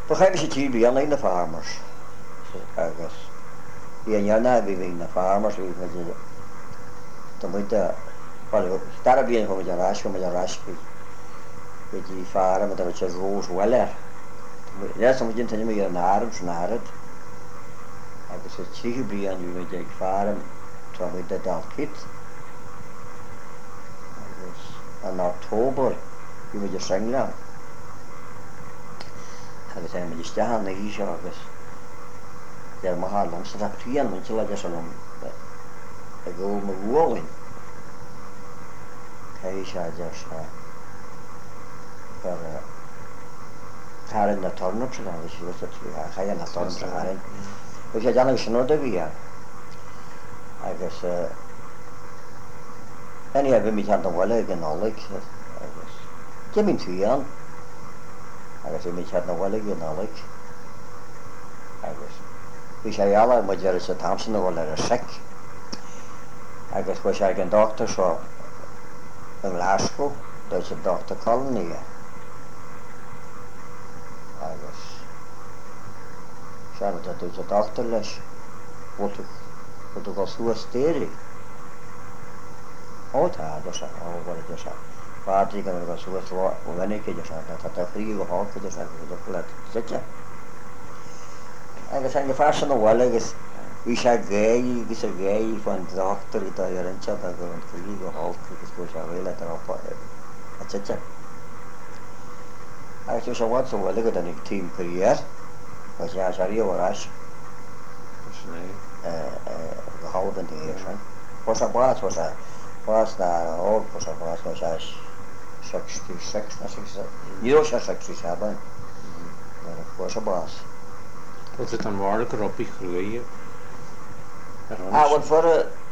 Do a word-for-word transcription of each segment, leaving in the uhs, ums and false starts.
Ba chaimh sé tí bhí an na farmers agus bhí an na bhí hí na farmers bhí Tá muide dar a bhíon chuid arás go a rasci go dtí farm a se rós weir. Leis an gin taine ar náram snárad agus sé tí blian bhí ag farm tá muide dal kit agus an Octóber bhí muidir Senglam agus é muidir stehan na hí seo agus ar mar hálam sa tían mun le an a ggó a bhhain cé se de gur Tarin na tornop se agus si cha na torn hain. Gus sé deanana sin a bhí agus Any a bhí mí an bhile gan nálaigh agus Jimín túíán agus bhí mí na bhile gan nálaigh agus bhí sé eala mu dear sa tamsan na bhil ar a seic agus chu sé an doctor seo an Glasgow dá sé doctor Colony agus se a dú a doctor leis bhil go suas téri ótá se áhhaide se pátí gan go suas bhhanig idir se tá frí go háide se go le site agus an go fesan na bhile agus bhí sé gé gus a gé fan doctor í ar an a go an frí go há agus go se bhile a site agus se bhhaid sa bhile go an ag tím peíir go sé se riomhrás go hádan hé san Pos a bás was a bás na ó pos a bás was a sixty-six na six Ní se sixty-seven pos a bás. Wat het an waar go op chluie? Ah wat voor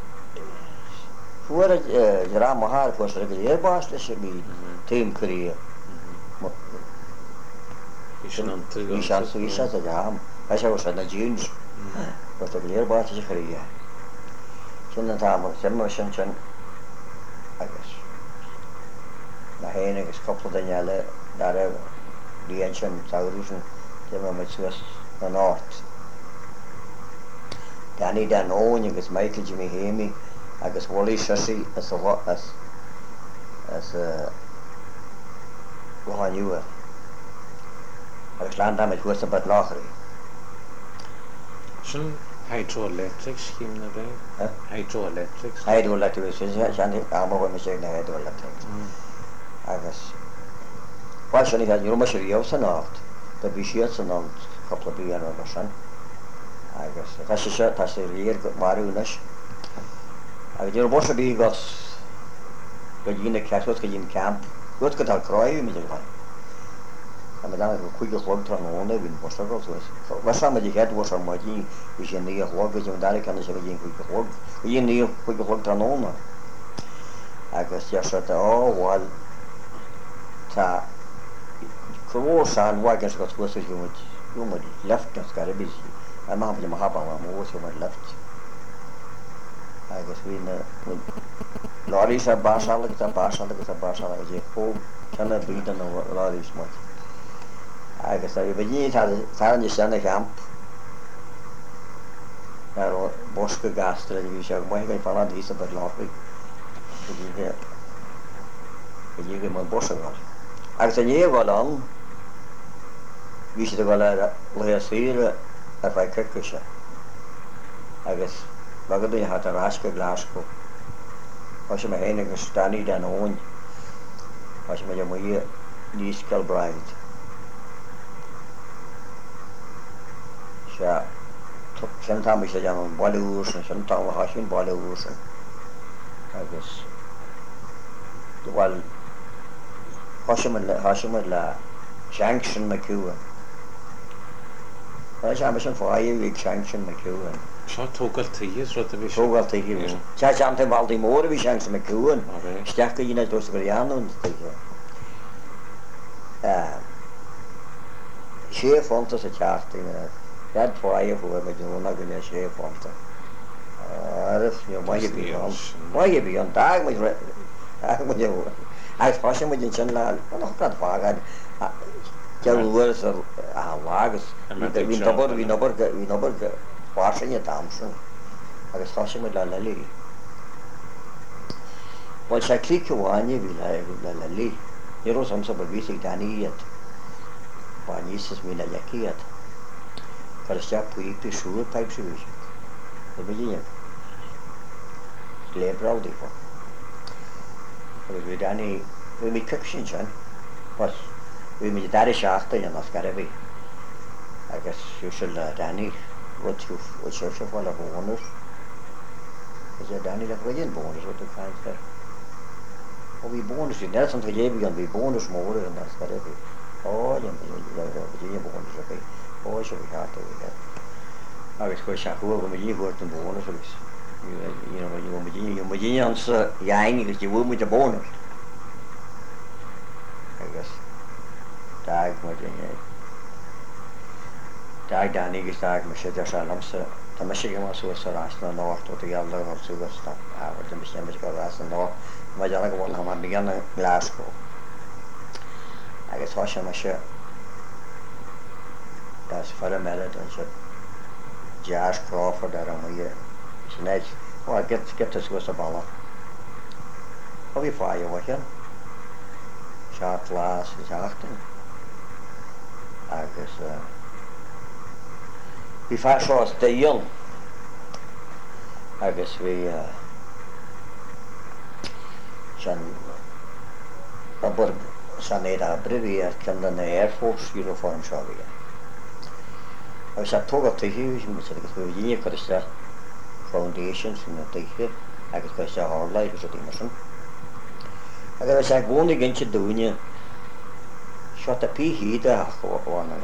voor ra haar was er leerbás is bí team korea is am se was na Junes was er leerbás is korea. Sin tam sem sin sin agus na héine agus couple daile dar dí an sin saúsin te me suas an áit. Danny dan óin agus Michael Jimmy Hamey agus Wally Shussy as as as gohanniuwe agus land am het was bat nachri. Sin hydroelectric scheme na bé? Hydroelectric? Hydroelectric sean am me sé na hydroelectric. Agus Wa sin had jo sé jo san ácht, dat bí si san an couple bí an agus san. agus tá sé se tá sé léir go marúnas agus dúr bos a bí gas go dtíine ceú go dtín camp go go tal croáú meidir bhain a me go chuige chlog tróna bhín bos was sam dí head was an maidí hí sé ní chlog go dar can se dtín chuige chlog í ní chuige chlog tróna agus je se áháil tá chró san wagens go go ju mu left gas gar bí I ma ma ha mó mar left agus hí láí a básála a básála a básála a fó cena bí an láís mu agus a bhí ní sena camp ar bosca gastra bhí se mai go fan ví a bud lápi dí go man bosáil agus a néháil an ví sé go le le sire a bheith cuice se agus bagad í hat a rasca Glasgow Tá sé héine agus staní den óin Tá sé mé mu níos Kilbride se sin tam sé an ballúsin sin tá hasún ballúsin agus bhil hasisiid le Shanction McEwen. se me an fáí ví Shanction McEwen. Se tógal tíos ru a bhí tógal tíí. Se an baldí mór bhí Shanction McEwen steach go dhéine dos goanún sé fonta sa teachtaí Dead fáí fu me dúna go sé fonta. mai bí an mai bí an dag ag fá mu sin le fágad Geúir a lágus hí nobar hí nobar hí nobar páirsaine dámsan agus thoise mu le lelí. Bhil sé clí goháine bhí le lelí. Níor samsa ba bhí daíiad ba níos mí le leiciad. Chu isteach puí pisúr peipsú go bhíine. Lébrádí fá. Agus bhí daí bhí mí cup sin sin, bhil bhí mí dair seachta an as garibhí. Agus siú se le daí rutú ó se se bhil a bónus. Is é daí le bhíon bónus ó chuinte. Ó bhí bónus í net an dhéhí an bhí bónus mór an as garibhí. Ó dí bónus a bhí. Ó se bhí háta bhí. Agus chuir se chuú go díhúirt an bónus agus. Dí an sa dheing agus dí bhfuil mu a bónus. Agus dag mar dag daí agus dag mar sé de se lamsa Tá me sé má suas rás na nácht ó geall ar suas áhar de mis go rás an ná mai deala go bhil ha beganna Glasgow. Agus tá se me se Tá fer meile an se Jazz Crawford ar an mé sinnéid ó get get suas a balla. Ó bhí fáile bhain se glás is achtain agus bhí fe seo daon agus bhí san san éad a brihí ar cin na Air Force uniform seo bhí. Agus sé tógad tuithú agus bhí dhíine chuiste foundation sin na tuithe agus chuiste hálaid agus a dtí mar sin. Agus sé gcónaí ginse dúine seo a píhíide a chuhána.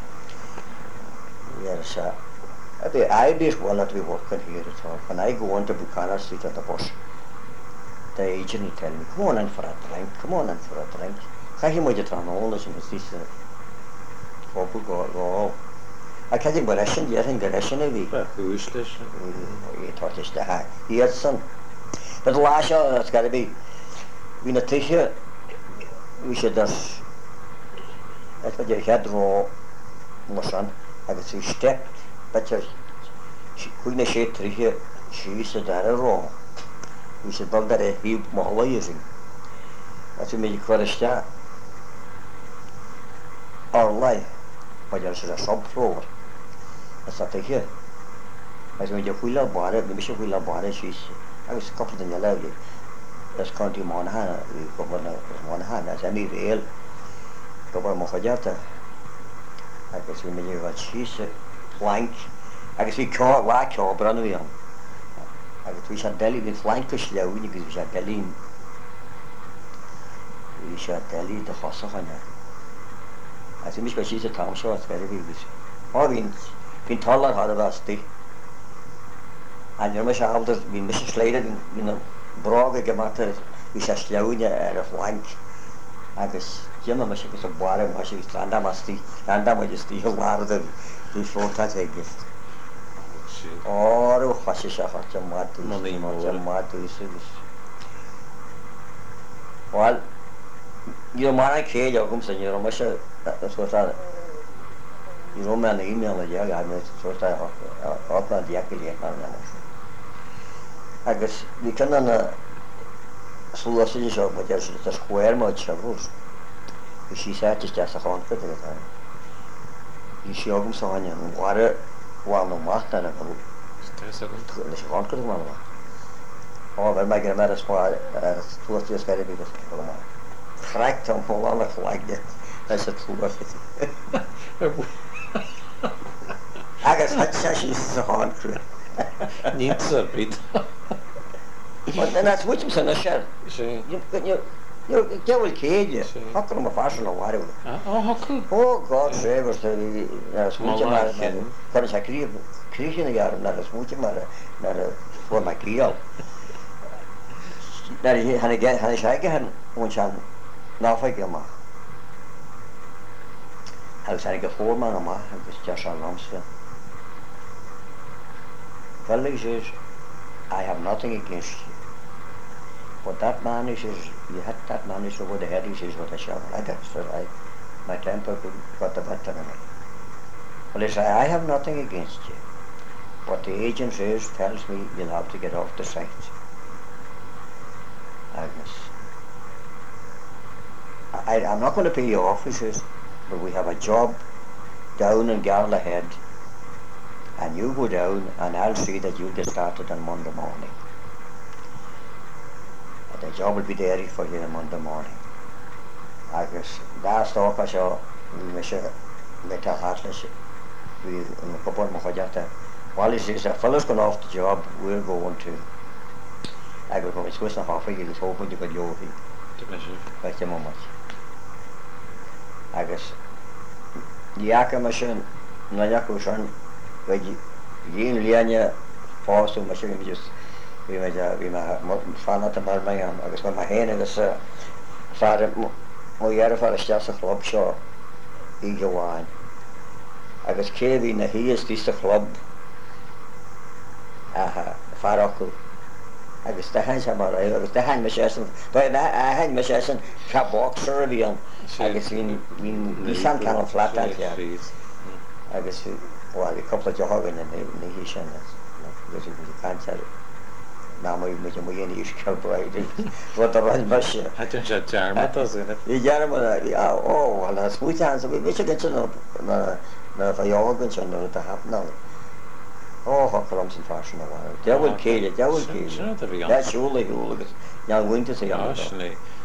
Se a bhí aibís bhil bhí bhcan hiirtá fan ag ggónta Buchanan Street at a bus. The agent tell me, come on in for a drink, come on in for a drink. Chaithí muid a tránála sin is tísa fóbal go. A chaithí bar eisian dhéirn go eisian a bhí. Hús leis. Í táiste ha. Iad san. But lá seo it's got to be hí na tuithe hí sé das et fa dé headró mar san agus hí step bete chuine sé tríthe sí sa dar a rá. Hí sé bag dar é hí máhaí sin. As mé chuiriste ar lei baidir sé a sobróir a sa tuithe. As mé de chuile bare, mé sé chuile bare sí agus couple den leí. As county Monaghan go Monaghan as mí réal go bar mo chadearta. Agus bhí mé bhil síise flank agus bhí ceá lá ceá brenn bhí an. Agus bhí sé delí hín flankis leúin agus bhí sé delín. Bhí sé delí de chosachanne. As mis go síise tam seo as bheith bhí. Á hín hín tallar had a bhetí. A me se ábhar hí mis sléide hín braga gemata hí sé leúine ar a flank agus Jimma me se go a bare mar sé stranda mastí stranda mu istí láda hí fóta ige. Áú chaise se chatte matú matú sugus. Bháil í mar an chéad agum san ní me se í rom an email a dheag a mé suirta ána diaca léach na. Agus bhí cin na súlaí seo mu sé a square mod se rús. Bhí sí séteiste a chápa hí sí agam sáine an bhhare bháil nó machna a go leis gáca má. Á bheit me gur mar spáil túí scaibí go má. Chreict an fóána chhlaigde leis a túla. Agus he sé sí sa hácrú. Ní a bit. Na muitim san na se. Gehfuil céide Haú a fásin a bhharú. Ó gá séhar chu sé críomhrísinna gar na a smúte mar fu me críal. Hanna seige ón se náfaige amach. Agus sé go fórman amach agus te se lámsfe. Felly says, I have nothing against you. But that man is, is you had that man is over the head, he says, what I shall. I guess, so I, My temper could got the better of me. Well, I say, I have nothing against you, but the agent is tells me you'll have to get off the site. Agnes, I, I'm not going to pay you off, he says, but we have a job down in Garlahead, and you go down and I'll see that you get started on Monday morning. And the job will be ready for you on Monday morning. Agus last talk I saw we should met a heartless we in a couple of Mahajata. While he says the fellow's gone off the job, we're going to I go it's was a half a year hoping you could go like the moment. I guess Yaka machine Nayakushan with Yin Lianya forced to machine we just we made a we made fan at the Marmayan. I guess when my hand in this father Mo jaren van de stadse club zo in Johan. Agus Kevin na hi is this club. Aha, Faroku. Agus the hands am alright. Agus the hand machine. But the hand machine cap boxer again. Agus in in the sun can flat out here. Agus well a couple of jobs in the nation. Because you can't tell. Na my my my any is calculated. What the right machine. I don't know German does it. The German, yeah. Oh, well, that's good chance. We we should get to know. Na na for your organs and know to happen now. Oh, how comes in fashion now? They will kill it. They will kill it. That's surely who look. Yeah, winter say. Actually.